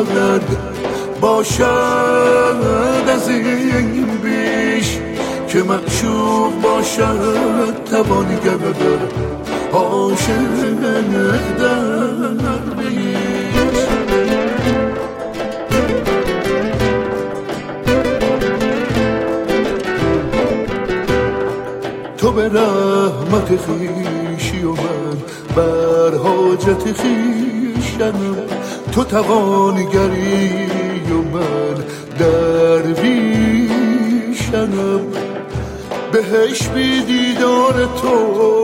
درد باشد از این بیش که معشوق باشد توانگر عاشق در بیش. تو به رحمت خویشی و من بر حاجت خویشم، تو توانگری و من درویشم. بهش بی دیدار تو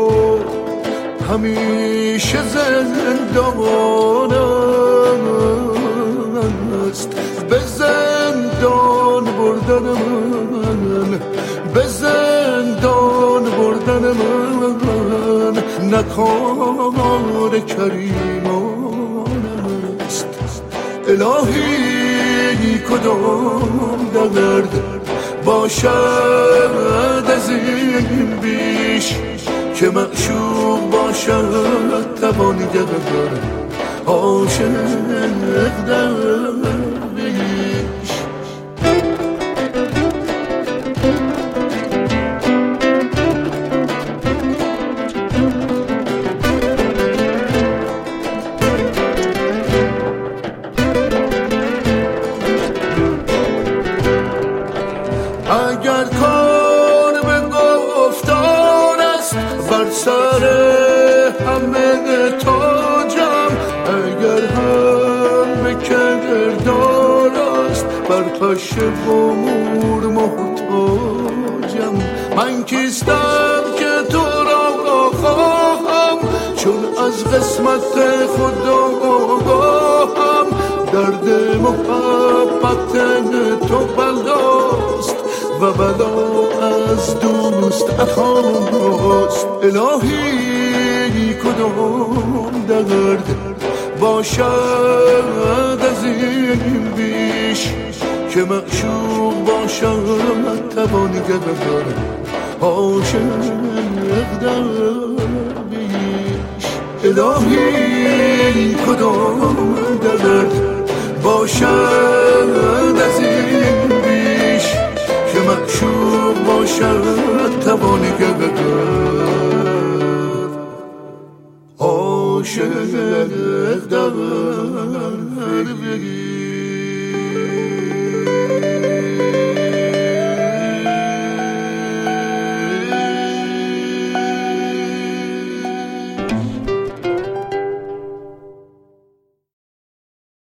همیشه زندان است. به زندان بردن من، به زندان بردن من نکار کریمان است. الهی کدام درد باشد از این بیش که معشوق باشد توانگر عاشق در بیش. اگر کار به گفتار است بر سر همه تاجم، اگر هم به کردار است بر پشه و مور محتاجم. من کیستم که تو را خواهم، چون از قسمت خدا آگاهم. درد محبت تو بلاست و بلا از دوست عطاست. الهی کدام درد باشد از این بیش که معشوق باشد توانگر عاشق در بیش. الهی کدام درد باشد از این بیش که معشوق باشد توانگر عاشق در بیش.